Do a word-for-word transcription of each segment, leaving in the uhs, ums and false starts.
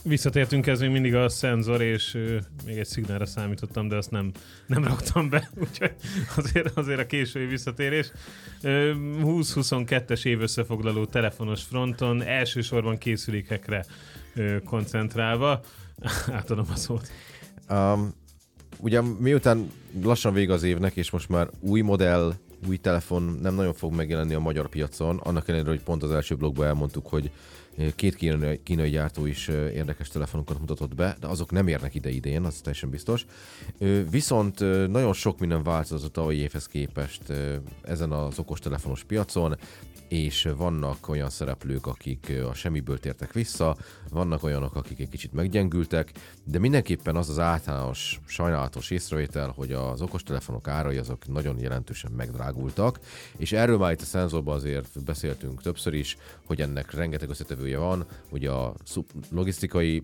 Visszatértünk, ez még mindig a szenzor, és uh, még egy szignálra számítottam, de azt nem, nem raktam be, úgyhogy azért, azért a késői visszatérés. Uh, húsz-huszonkettes év összefoglaló telefonos fronton, elsősorban készülékekre uh, koncentrálva. Átadom a szót. Um, ugye miután lassan vége az évnek, és most már új modell, új telefon nem nagyon fog megjelenni a magyar piacon, annak ellenére, hogy pont az első blogban elmondtuk, hogy két kínai, kínai gyártó is érdekes telefonokat mutatott be, de azok nem érnek ide idén, az teljesen biztos. Viszont nagyon sok minden változott a tavalyi évhez képest ezen az okostelefonos piacon, és vannak olyan szereplők, akik a semmiből tértek vissza, vannak olyanok, akik egy kicsit meggyengültek, de mindenképpen az az általános sajnálatos észrevétel, hogy az okostelefonok árai azok nagyon jelentősen megdrágultak, és erről már itt a szenzorban azért beszéltünk többször is, hogy ennek rengeteg összetevője van, ugye a logisztikai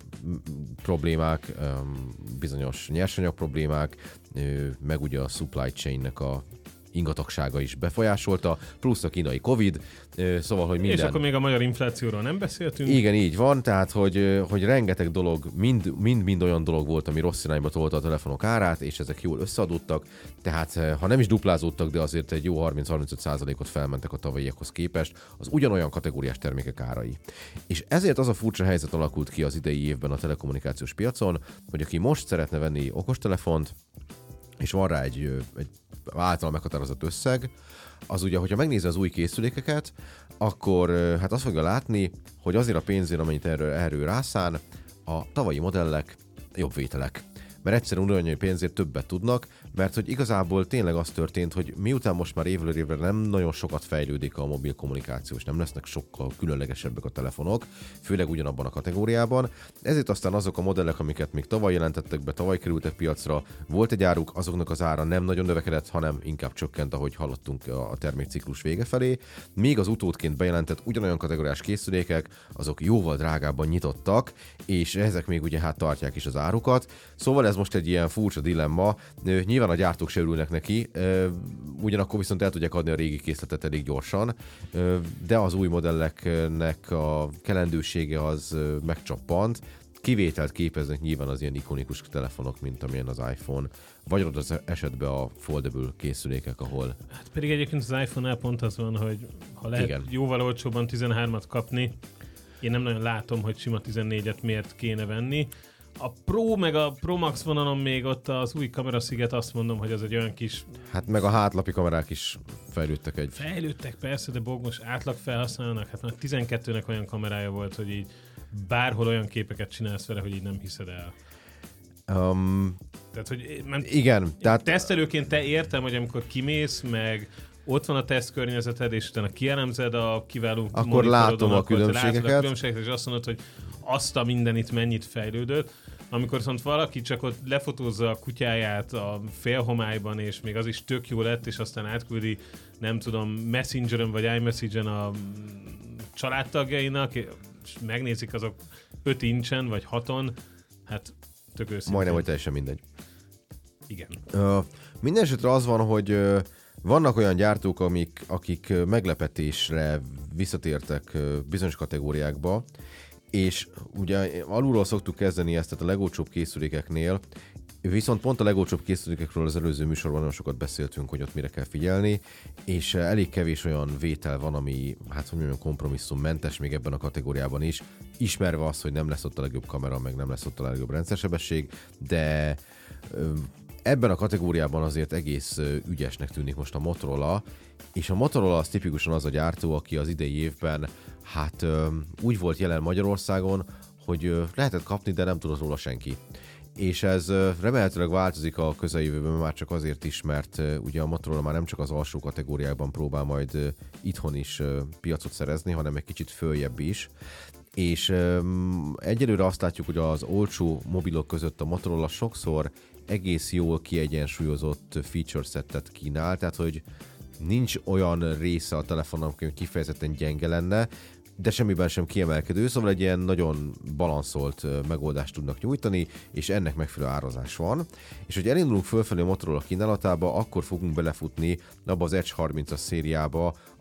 problémák, bizonyos nyersanyag problémák, meg ugye a supply chain-nek a ingatagsága is befolyásolta, plusz a kínai Covid, szóval, hogy minden... És akkor még a magyar inflációról nem beszéltünk? Igen, így van, tehát, hogy, hogy rengeteg dolog, mind-mind olyan dolog volt, ami rossz irányba tolta a telefonok árát, és ezek jól összeadódtak, tehát ha nem is duplázódtak, de azért egy jó harminc-harmincöt százalékot felmentek a tavalyiakhoz képest az ugyanolyan kategóriás termékek árai. És ezért az a furcsa helyzet alakult ki az idei évben a telekommunikációs piacon, hogy aki most szeretne venni okostelefont, és van rá egy, egy által meghatározott összeg, az ugye, hogyha megnézi az új készülékeket, akkor hát azt fogja látni, hogy azért a pénzért, amennyit erről, erről rászán, a tavalyi modellek jobb vételek. Mert egyszerűen ugyanannyi pénzért többet tudnak, mert hogy igazából tényleg az történt, hogy miután most már évről évre nem nagyon sokat fejlődik a mobil kommunikáció, és nem lesznek sokkal különlegesebbek a telefonok, főleg ugyanabban a kategóriában, ezért aztán azok a modellek, amiket még tavaly jelentettek be, tavaly kerültek piacra, volt egy áruk, azoknak az ára nem nagyon növekedett, hanem inkább csökkent, ahogy hallottunk a termékciklus vége felé, míg az utódként bejelentett ugyanolyan kategóriás készülékek, azok jóval drágábban nyitottak, és ezek még ugye hát tartják is az árukat, szóval ez most egy ilyen furcsa dilemma. Nyilván a gyártók se örülnek neki, ugyanakkor viszont el tudják adni a régi készletet elég gyorsan, de az új modelleknek a kelendősége az megcsappant. Kivételt képeznek nyilván az ilyen ikonikus telefonok, mint amilyen az iPhone, vagy ott az esetben a foldable készülékek, ahol... Hát pedig egyébként az iPhone-nál pont az van, hogy ha lehet igen. jóval olcsóbban tizenhármat kapni, én nem nagyon látom, hogy sima tizennégyet miért kéne venni. A Pro meg a Pro Max vonalon még ott az új kamerasziget, azt mondom, hogy az egy olyan kis... Hát meg a hátlapi kamerák is fejlődtek egy... Fejlődtek persze, de bogmos átlag felhasználónak, hát már tizenkettőnek olyan kamerája volt, hogy így bárhol olyan képeket csinálsz vele, hogy így nem hiszed el. Um, tehát, hogy... Men, igen. Tehát... Tesztelőként te értem, hogy amikor kimész, meg ott van a tesztkörnyezeted, és utána kielemzed a kiváló akkor látom a különbségeket. a különbségeket, és azt mondod, hogy azt a mindenit mennyit fejlődött. Amikor viszont valaki csak ott lefotózza a kutyáját a félhomályban, és még az is tök jó lett, és aztán átküldi, nem tudom, Messengeren vagy iMessage-en a családtagjainak, és megnézik azok öt incsen vagy haton, hát tök őszintén. Majdnem, hogy teljesen mindegy. Igen. Uh, minden esetre az van, hogy uh, vannak olyan gyártók, amik, akik meglepetésre visszatértek uh, bizonyos kategóriákba, és ugye alulról szoktuk kezdeni ezt, tehát a legolcsóbb készülékeknél, viszont pont a legolcsóbb készülékekről az előző műsorban nagyon sokat beszéltünk, hogy ott mire kell figyelni, és elég kevés olyan vétel van, ami, hát hogy mondjam, kompromisszummentes még ebben a kategóriában is, ismerve azt, hogy nem lesz ott a legjobb kamera, meg nem lesz ott a legjobb rendszersebesség, de ebben a kategóriában azért egész ügyesnek tűnik most a Motorola, és a Motorola az tipikusan az a gyártó, aki az idei évben hát úgy volt jelen Magyarországon, hogy lehetett kapni, de nem tudott róla senki. És ez remélhetőleg változik a közeljövőben, már csak azért is, mert ugye a Motorola már nem csak az alsó kategóriákban próbál majd itthon is piacot szerezni, hanem egy kicsit följebb is. És egyelőre azt látjuk, hogy az olcsó mobilok között a Motorola sokszor egész jól kiegyensúlyozott feature settet kínál, tehát hogy nincs olyan része a telefonnak, ami kifejezetten gyenge lenne, de semmiben sem kiemelkedő, szóval egy ilyen nagyon balanszolt megoldást tudnak nyújtani, és ennek megfelelő árazás van. És hogy elindulunk fölfelé a Motorola kínálatába, akkor fogunk belefutni abba az Edge harmincas szériába,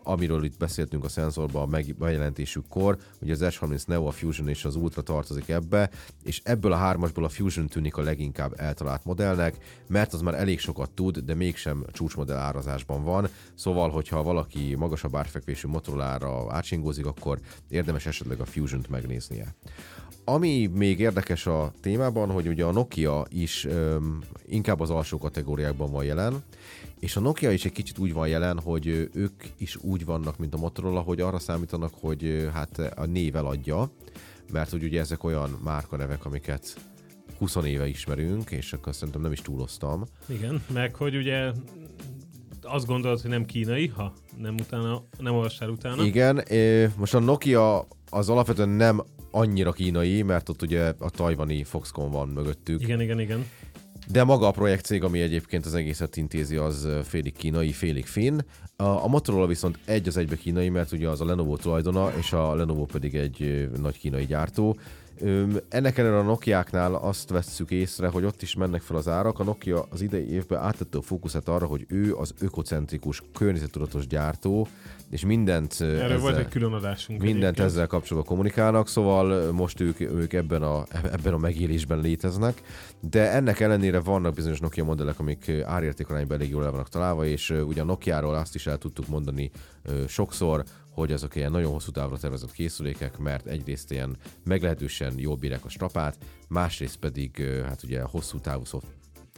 amiről itt beszéltünk a szenzorban a meg- bejelentésükkor, hogy az S harminc Neo, a Fusion és az Ultra tartozik ebbe, és ebből a hármasból a Fusion tűnik a leginkább eltalált modellnek, mert az már elég sokat tud, de mégsem csúcsmodell árazásban van, szóval, hogyha valaki magasabb árfekvésű Motorolára átsingózik, akkor érdemes esetleg a Fusion-t megnéznie. Ami még érdekes a témában, hogy ugye a Nokia is öm, inkább az alsó kategóriákban van jelen, és a Nokia is egy kicsit úgy van jelen, hogy ők is úgy vannak, mint a Motorola, hogy arra számítanak, hogy hát a név eladja, mert hogy ugye ezek olyan márkanevek, amiket húsz éve ismerünk, és akkor szerintem nem is túloztam. Igen, meg hogy ugye azt gondolod, hogy nem kínai, ha nem utána, nem olvastál utána. Igen, most a Nokia az alapvetően nem annyira kínai, mert ott ugye a tajvani Foxconn van mögöttük. Igen, igen, igen. De maga a projektcég, ami egyébként az egészet intézi, az félig kínai, félig finn. A, a Motorola viszont egy az egybe kínai, mert ugye az a Lenovo tulajdona, és a Lenovo pedig egy nagy kínai gyártó. Ennek ellenére a Nokiáknál azt vesszük észre, hogy ott is mennek fel az árak. A Nokia az idei évben áttette a fókuszát arra, hogy ő az ökocentrikus, környezettudatos gyártó, és mindent, Erről ezzel, volt egy külön adásunk. mindent egyébként. ezzel kapcsolatban kommunikálnak, szóval most ők, ők ebben, a, ebben a megélésben léteznek, de ennek ellenére vannak bizonyos Nokia modellek, amik árértékarányban elég jól el vannak találva, és ugye a Nokiáról azt is el tudtuk mondani sokszor, hogy azok ilyen nagyon hosszú távra tervezett készülékek, mert egyrészt ilyen meglehetősen jól bírják a strapát, másrészt pedig hát ugye hosszú távú szoft.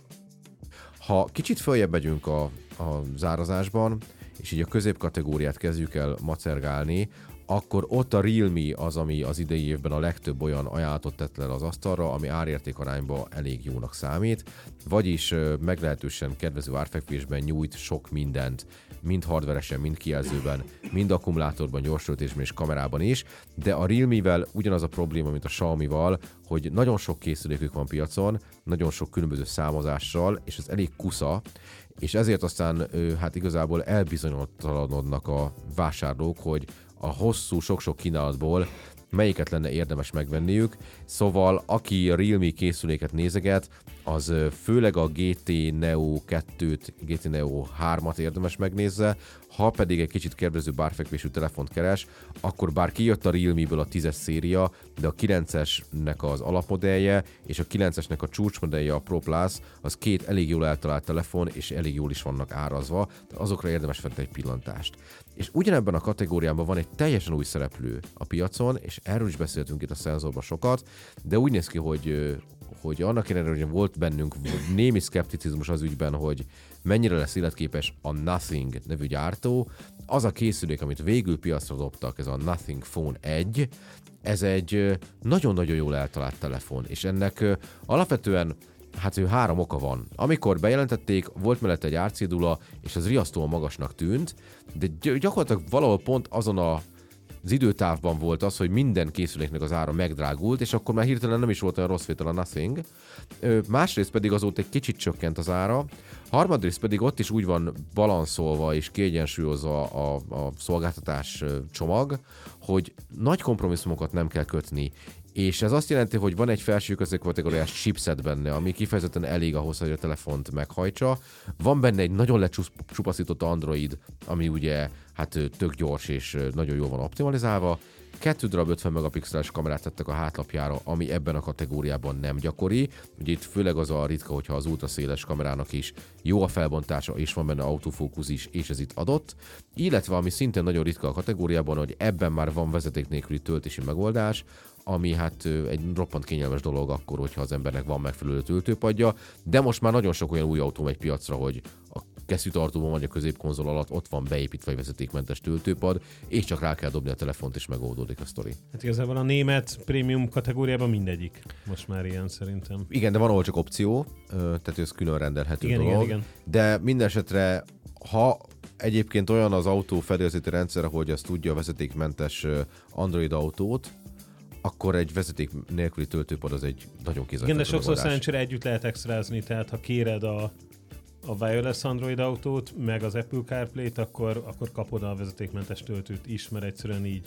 Ha kicsit följebb megyünk a, a zárazásban, és így a középkategóriát kezdjük el macergálni, akkor ott a Realme az, ami az idei évben a legtöbb olyan ajánlatot tett le az asztalra, ami árértékarányban elég jónak számít, vagyis meglehetősen kedvező árfekvésben nyújt sok mindent, mind hardveresen, mind kijelzőben, mind akkumulátorban, gyorsöltésben és kamerában is, de a Realme-vel ugyanaz a probléma, mint a Xiaomi-val, hogy nagyon sok készülékük van piacon, nagyon sok különböző számozással, és ez elég kusza, és ezért aztán hát igazából elbizonytalanodnak a vásárlók, hogy a hosszú, sok-sok kínálatból melyiket lenne érdemes megvenniük. Szóval aki Realme készüléket nézeget, az főleg a gé té Neo kettőt, gé té Neo hármat érdemes megnézze, ha pedig egy kicsit kedvezőbb árfekvésű telefont keres, akkor bár kijött a Realme-ből a tízes széria, de a kilencesnek az alapmodellje és a kilencesnek a csúcsmodellje, a Pro Plus, az két elég jól eltalált telefon, és elég jól is vannak árazva, de azokra érdemes venni egy pillantást. És ugyanebben a kategóriában van egy teljesen új szereplő a piacon, és erről is beszéltünk itt a szenzorban sokat, de úgy néz ki, hogy hogy annak ellenére, hogy volt bennünk némi szkepticizmus az ügyben, hogy mennyire lesz életképes a Nothing nevű gyártó, az a készülék, amit végül piacra dobtak, ez a Nothing Phone egy, ez egy nagyon-nagyon jól eltalált telefon, és ennek alapvetően hát ő három oka van. Amikor bejelentették, volt mellette egy árcédula, és az riasztóan magasnak tűnt, de gyakorlatilag valahol pont azon a az időtávban volt az, hogy minden készüléknek az ára megdrágult, és akkor már hirtelen nem is volt olyan rossz vétel a Nothing. Másrészt pedig azóta egy kicsit csökkent az ára, harmadrészt pedig ott is úgy van balanszolva és kiegyensúlyozva a, a szolgáltatás csomag, hogy nagy kompromisszumokat nem kell kötni. És ez azt jelenti, hogy van egy felső középkategóriás chipset benne, ami kifejezetten elég ahhoz, hogy a telefont meghajtsa. Van benne egy nagyon lecsupaszított Android, ami ugye hát tök gyors és nagyon jól van optimalizálva. Kettő darab ötven megapixeles kamerát tettek a hátlapjára, ami ebben a kategóriában nem gyakori. Ugye itt főleg az a ritka, hogyha az ultraszéles kamerának is jó a felbontása, és van benne autofókusz is, és ez itt adott. Illetve, ami szintén nagyon ritka a kategóriában, hogy ebben már van vezeték nélküli töltési megoldás, ami hát egy roppant kényelmes dolog akkor, hogyha az embernek van megfelelő töltőpadja, de most már nagyon sok olyan új autó megy piacra, hogy a kesztyűtartóban vagy a középkonzol alatt ott van beépítve egy vezetékmentes töltőpad, és csak rá kell dobni a telefont, és megoldódik a sztori. Hát igazából a német prémium kategóriában mindegyik. Most már ilyen szerintem. Igen, de van, ahol csak opció, tehát ez külön rendelhető igen, dolog. Igen, igen. De minden esetre, ha egyébként olyan az autó fedélzeti rendszer, hogy az tudja a vezetékmentes Android autót, akkor egy vezeték nélküli töltőpad az egy nagyon kézzelfogható. Igen, de sokszor szerencsére együtt lehet extrázni, tehát ha kéred a, a wireless Android autót, meg az Apple CarPlay-t, akkor, akkor kapod a vezetékmentes töltőt is, mert egyszerűen így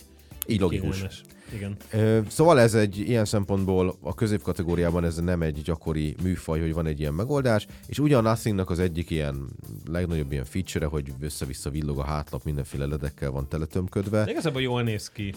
így logikus. Kényelmes. Igen. Szóval ez egy ilyen szempontból a középkategóriában ez nem egy gyakori műfaj, hogy van egy ilyen megoldás, és ugyan Nothingnak az egyik ilyen legnagyobb ilyen feature, hogy össze-vissza villog a hátlap, mindenféle ledekkel van teletömködve. De igazából jól néz ki.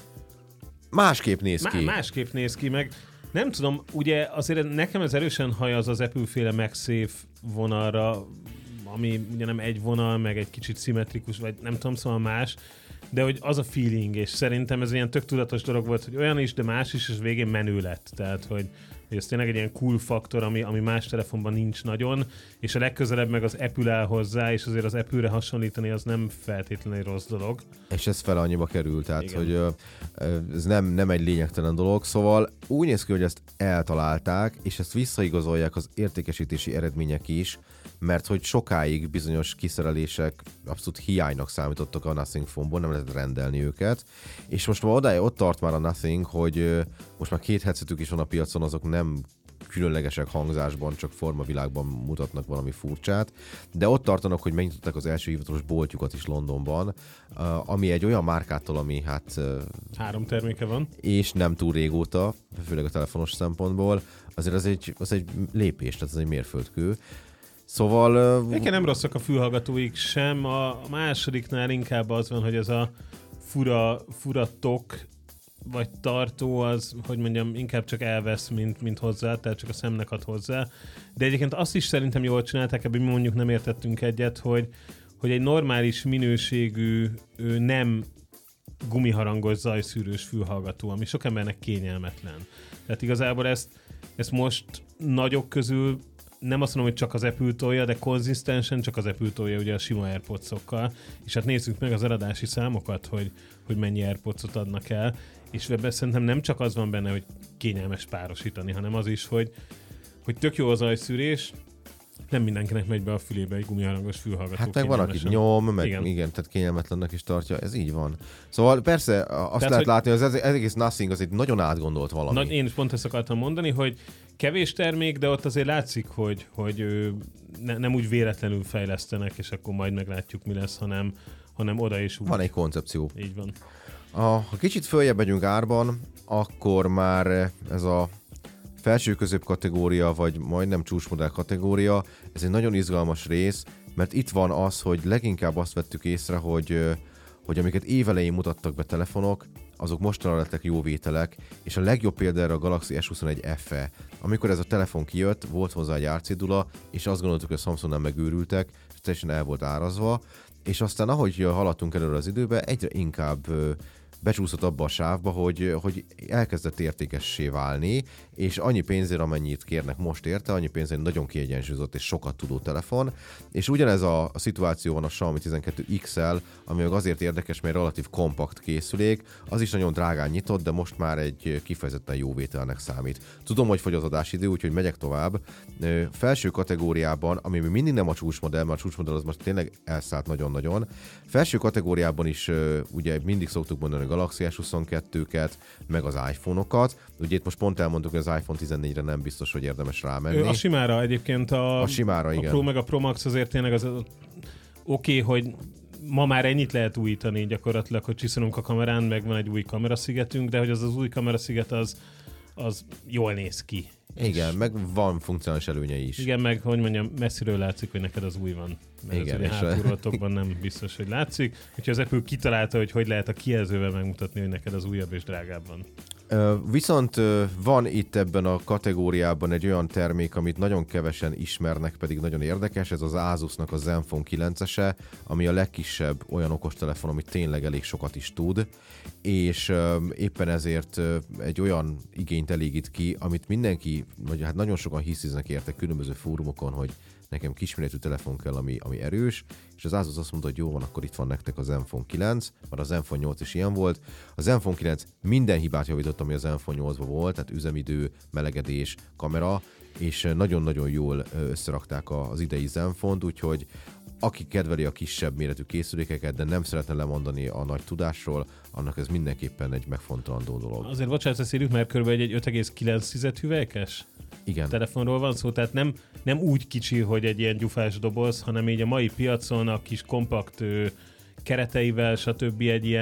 Másképp néz ki. Má- másképp néz ki, meg nem tudom, ugye azért nekem ez erősen hajaz az Apple-féle MagSafe vonalra, ami ugye nem egy vonal, meg egy kicsit szimmetrikus, vagy nem tudom, szóval más, de hogy az a feeling, és szerintem ez ilyen tök tudatos dolog volt, hogy olyan is, de más is, és végén menő lett. Tehát, hogy, hogy ez tényleg egy ilyen cool faktor, ami, ami más telefonban nincs nagyon, és a legközelebb meg az Apple áll hozzá, és azért az Apple-re hasonlítani az nem feltétlenül egy rossz dolog. És ez fel annyiba kerül, tehát igen. hogy ez nem, nem egy lényegtelen dolog, szóval úgy néz ki, hogy ezt eltalálták, és ezt visszaigazolják az értékesítési eredmények is, mert hogy sokáig bizonyos kiszerelések abszolút hiánynak számítottak a Nothing Phone-ból, nem lehetett rendelni őket, és most már odáig ott tart már a Nothing, hogy most már két headsetük is van a piacon, azok nem különlegesek hangzásban, csak formavilágban mutatnak valami furcsát, de ott tartanak, hogy megnyitották az első hivatalos boltjukat is Londonban, ami egy olyan márkától, ami hát... Három terméke van. És nem túl régóta, főleg a telefonos szempontból, azért az egy, az egy lépés, tehát ez egy mérföldkő. Szóval... Uh, Nekem nem rosszak a fülhallgatóik sem, a másodiknál inkább az van, hogy ez a fura, fura tok, vagy tartó, az, hogy mondjam, inkább csak elvesz, mint, mint hozzá, tehát csak a szemnek ad hozzá. De egyébként azt is szerintem jól csinálták, ebben mi mondjuk nem értettünk egyet, hogy, hogy egy normális minőségű, nem gumiharangos zajszűrős fülhallgató, ami sok embernek kényelmetlen. Tehát igazából ezt, ezt most nagyok közül nem azt mondom, hogy csak az Apple tolja, de konzisztensen csak az Apple tolja ugye a sima AirPods-okkal, és hát nézzük meg az eladási számokat, hogy, hogy mennyi AirPods-ot adnak el, és ebben szerintem nem csak az van benne, hogy kényelmes párosítani, hanem az is, hogy, hogy tök jó az zajszűrés, nem mindenkinek megy be a fülébe egy gumiharangos fülhallgató. Hát meg van, aki nyom, meg igen. igen, tehát kényelmetlennek is tartja, ez így van. Szóval persze azt tehát, lehet hogy látni, hogy ez, ez egész Nothing az egy nagyon átgondolt valami. Na, én is pont ezt akartam mondani, hogy kevés termék, de ott azért látszik, hogy, hogy ő, ne, nem úgy véletlenül fejlesztenek, és akkor majd meglátjuk, mi lesz, hanem, hanem oda is úgy. Van egy koncepció. Így van. A, ha kicsit följebb megyünk árban, akkor már ez a felső-közép kategória, vagy majdnem csúcsmodell kategória, ez egy nagyon izgalmas rész, mert itt van az, hogy leginkább azt vettük észre, hogy, hogy amiket évelején mutattak be telefonok, azok mostanra lettek jó vételek, és a legjobb példa erre a Galaxy S huszonegy ef e. Amikor ez a telefon kijött, volt hozzá egy árcédula, és azt gondoltuk, hogy a Samsung nem megőrültek, és teljesen el volt árazva, és aztán ahogy haladtunk előre az időbe, egyre inkább becsúszott abba a sávba, hogy, hogy elkezdett értékessé válni, és annyi pénzért, amennyit kérnek most érte, annyi pénzért nagyon kiegyensúlyozott és sokat tudó telefon, és ugyanez a, a szituáció van a Xiaomi tizenkettő iksz el, ami meg azért érdekes, mert relatív kompakt készülék, az is nagyon drágán nyitott, de most már egy kifejezetten jó vételnek számít. Tudom, hogy fogy az adásidő, úgyhogy megyek tovább. Felső kategóriában, ami még mindig nem a csúcsmodell, mert a csúcsmodell az most tényleg elszállt nagyon-nagyon. Felső kategóriában is ugye mindig szoktuk mondani a Galaxy S huszonkettőket, meg az iPhone-okat. Ugye itt most pont elmondtuk, hogy az iPhone tizennégyre nem biztos, hogy érdemes rámenni. A simára egyébként a, a, simára, a igen. Pro meg a Pro Max azért tényleg az, az oké, okay, hogy ma már ennyit lehet újítani gyakorlatilag, hogy csiszolunk a kamerán, meg van egy új kameraszigetünk, de hogy az az új kamerasziget az, az jól néz ki. Igen, és meg van funkcionális előnyei is. Igen, meg hogy mondjam, messziről látszik, hogy neked az új van. Mert igen, és hátulról nem biztos, hogy látszik. Úgyhogy az Apple kitalálta, hogy hogy lehet a kijelzővel megmutatni, hogy neked az újabb és drágább van. Viszont van itt ebben a kategóriában egy olyan termék, amit nagyon kevesen ismernek, pedig nagyon érdekes, ez az Asusnak a Zenfone kilencese, ami a legkisebb olyan okostelefon, ami tényleg elég sokat is tud, és éppen ezért egy olyan igényt elégít ki, amit mindenki, vagy hát nagyon sokan hisziznek érte különböző fórumokon, hogy nekem kisméretű telefon kell, ami, ami erős, és az Asus azt mondta, hogy jó van, akkor itt van nektek a Zenfone kilenc, mert a Zenfone nyolc is ilyen volt. A Zenfone kilenc minden hibát javított, ami a Zenfone nyolcban volt, tehát üzemidő, melegedés, kamera, és nagyon-nagyon jól összerakták az idei Zenfone-t, úgyhogy aki kedveli a kisebb méretű készülékeket, de nem szeretne lemondani a nagy tudásról, annak ez mindenképpen egy megfontolandó dolog. Azért bocsánat, ezt írjuk, mert körülbelül egy öt egész kilenc hüvelykes igen. telefonról van szó, tehát nem, nem úgy kicsi, hogy egy ilyen gyufás doboz, hanem így a mai piacon a kis kompakt ö, kereteivel, stb. Egy ilyen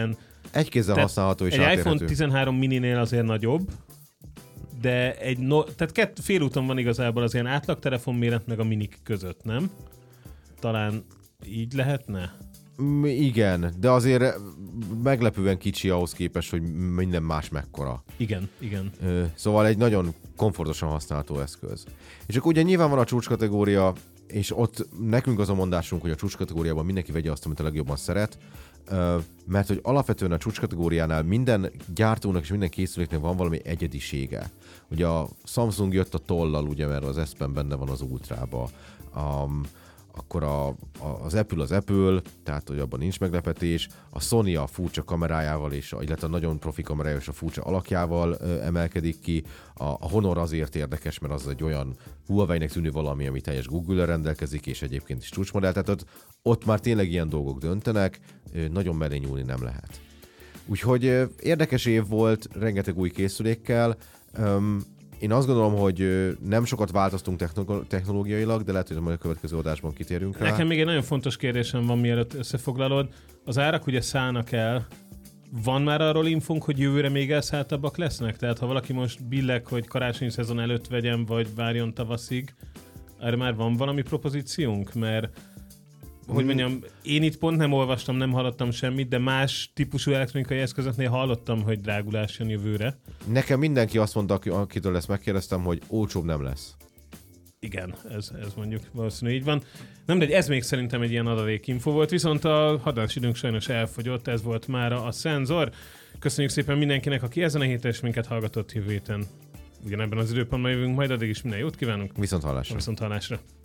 Egy kézzel Tehát használható és egy átérhető. iPhone tizenhárom mininél azért nagyobb, de egy no, tehát kett, félúton van igazából az ilyen átlag telefonméret meg a minik között, nem? Talán így lehetne? Mm, igen, de azért meglepően kicsi ahhoz képest, hogy minden más mekkora. Igen, igen. Szóval egy nagyon komfortosan használható eszköz. És akkor ugye nyilván van a csúcskategória, és ott nekünk az a mondásunk, hogy a csúcskategóriában mindenki vegye azt, amit a legjobban szeret, mert hogy alapvetően a csúcskategóriánál minden gyártónak és minden készüléknek van valami egyedisége. Ugye a Samsung jött a tollal, ugye, mert az S Pen benne van az Ultrába. Um, akkor a, a, az Apple az Apple, tehát hogy abban nincs meglepetés. A Sony a furcsa kamerájával, és a, illetve a nagyon profi kamerájával és a furcsa alakjával ö, emelkedik ki. A, a Honor azért érdekes, mert az egy olyan Huawei-nek tűnő valami, ami teljes Google-el rendelkezik, és egyébként is csúcsmodell. Tehát ott, ott már tényleg ilyen dolgok döntenek, ö, nagyon mellé nyúlni nem lehet. Úgyhogy ö, érdekes év volt, rengeteg új készülékkel. Öm, Én azt gondolom, hogy nem sokat változtunk technológiailag, de lehet, hogy majd a következő adásban kitérünk rá. Nekem még egy nagyon fontos kérdésem van, mielőtt összefoglalod. Az árak ugye szállnak el. Van már arról infónk, hogy jövőre még elszálltabbak lesznek? Tehát ha valaki most billeg, hogy karácsonyi szezon előtt vegyen, vagy várjon tavaszig, erre már van valami propozíciónk? Mert hogy mondjam, én itt pont nem olvastam, nem hallottam semmit, de más típusú elektronikai eszközöknél hallottam, hogy drágulás jön jövőre. Nekem mindenki azt mondta, akitől ezt megkérdeztem, hogy olcsóbb nem lesz. Igen, ez, ez mondjuk valószínűleg így van. Nem, de ez még szerintem egy ilyen adalékinfo volt, viszont a hadásidőnk sajnos elfogyott, ez volt mára a Szenzor. Köszönjük szépen mindenkinek, aki ezen a héten és minket hallgatott, jövő héten. Ugyanebben az időpontban jövünk, majd addig is minden jót kívánunk. Viszont hallásra. Viszont hallásra.